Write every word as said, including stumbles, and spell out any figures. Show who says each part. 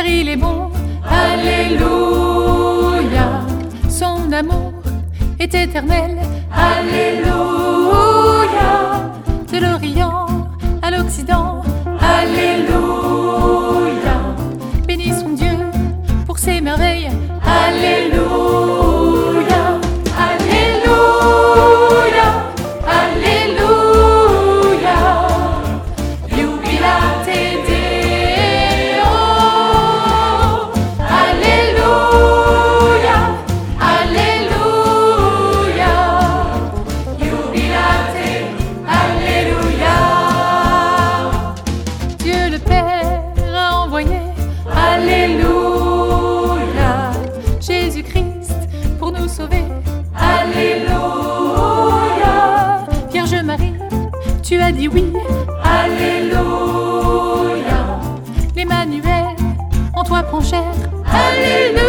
Speaker 1: il est bon. Alléluia. Son amour est éternel. Alléluia. De l'Orient à l'Occident. Alléluia. Bénissons Dieu pour ses merveilles. Alléluia. Alléluia. Alléluia. Jubilate Deo. Alléluia. Alléluia. Jubilate. Alléluia. Dieu le Père a envoyé. Alléluia. Jésus-Christ pour nous sauver. Alléluia. Vierge Marie, tu as dit oui. Alléluia. L'Emmanuel en toi prend chair. Alléluia.